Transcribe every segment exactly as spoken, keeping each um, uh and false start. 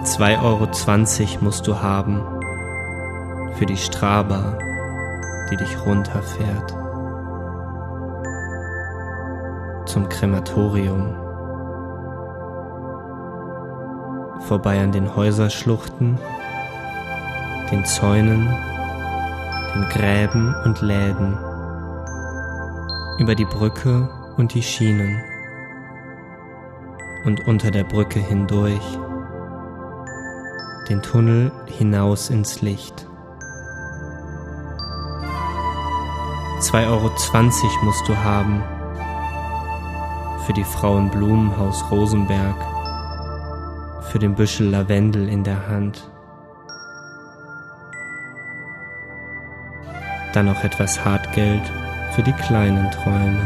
zwei Euro zwanzig musst du haben für die Straba, die dich runterfährt zum Krematorium, vorbei an den Häuserschluchten, den Zäunen, den Gräben und Läden, über die Brücke und die Schienen und unter der Brücke hindurch, den Tunnel hinaus ins Licht. zwei Euro zwanzig musst du haben für die Frau im Blumenhaus Rosenberg, für den Büschel Lavendel in der Hand. Dann noch etwas Hartgeld für die kleinen Träume,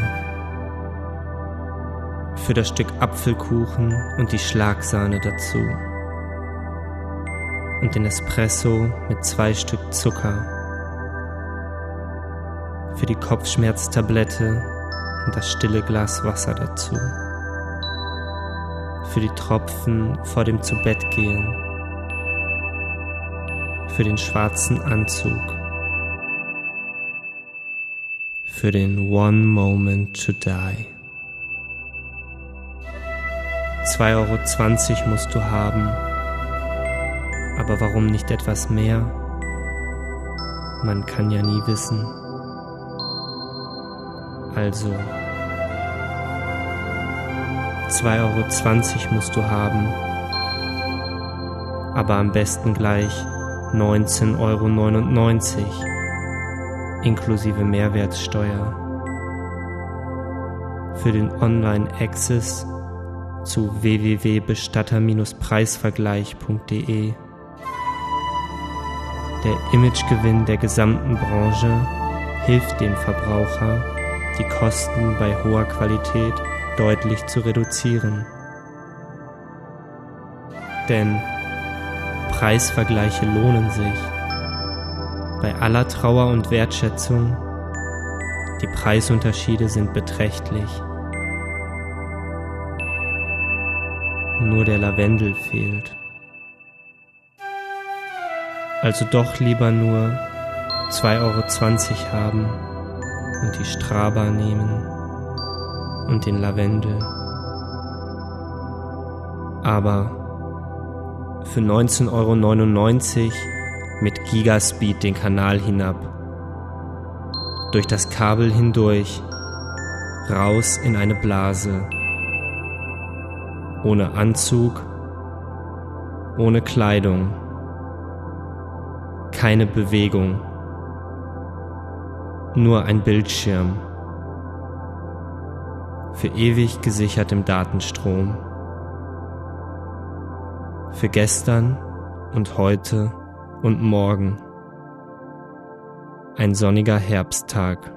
für das Stück Apfelkuchen und die Schlagsahne dazu und den Espresso mit zwei Stück Zucker, für die Kopfschmerztablette und das stille Glas Wasser dazu, für die Tropfen vor dem Zubettgehen, für den schwarzen Anzug, für den One Moment to Die. zwei Euro zwanzig musst du haben, aber warum nicht etwas mehr? Man kann ja nie wissen. Also, zwei Euro zwanzig musst du haben, aber am besten gleich neunzehn Euro neunundneunzig, inklusive Mehrwertsteuer, für den Online-Access zu w w w punkt bestatter Preisvergleich punkt d e. Der Imagegewinn der gesamten Branche hilft dem Verbraucher, die Kosten bei hoher Qualität deutlich zu reduzieren. Denn Preisvergleiche lohnen sich. Bei aller Trauer und Wertschätzung, die Preisunterschiede sind beträchtlich. Nur der Lavendel fehlt. Also doch lieber nur zwei Euro zwanzig haben und die Straba nehmen und den Lavendel. Aber für neunzehn Euro neunundneunzig mit Gigaspeed den Kanal hinab, durch das Kabel hindurch, raus in eine Blase, ohne Anzug, ohne Kleidung, keine Bewegung, nur ein Bildschirm, für ewig gesichert im Datenstrom, für gestern und heute und morgen, ein sonniger Herbsttag.